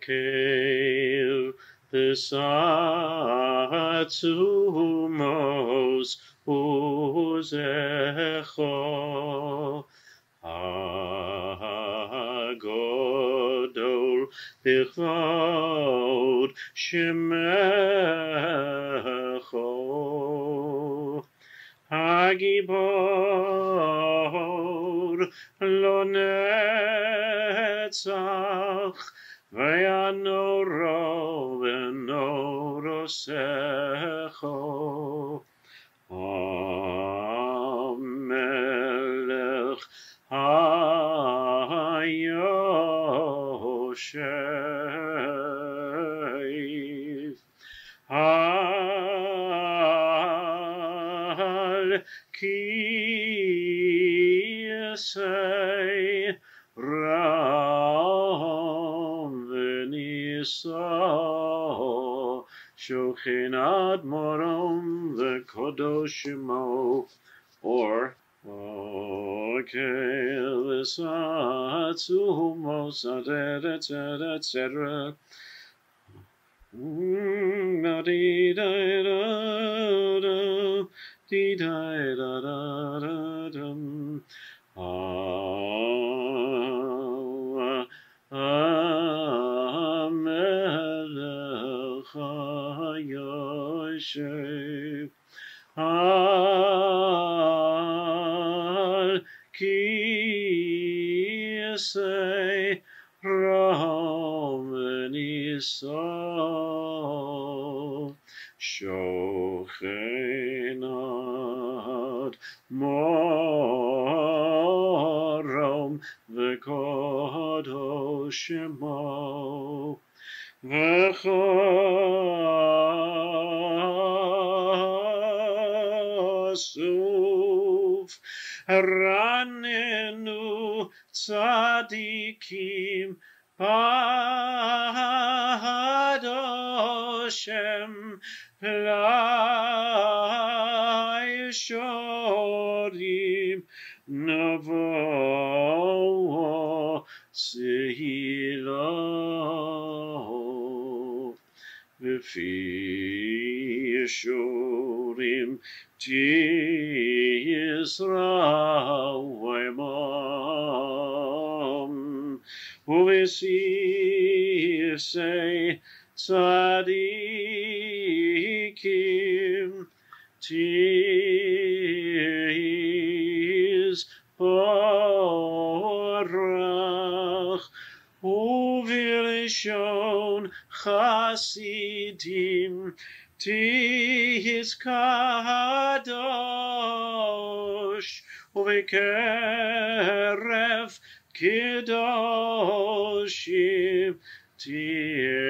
Kel besatzumos uzecho hagodol bichvod shemecho Hagibor lo netzach Ve'anoro v'norosecho HaMelech HaYoshev Al Kisei Ram V'Niso Shochinad Morom V'Kodoshimo or Okel V'Satzumos etc. HaMelech HaYoshev Al Kisei Ram V'Niso Shochinad Morom V'Kodoshimo V'Chosuf Ranenu Tzadikim Padoshem Laishorim Navo Sehilo V'fi Yeshurim Tisra V'emam Uv'sisei Tzadikim Tiz Porach Uvilishon Chasidim Tiz Kadosh Uvekerev Kedoshim Tiz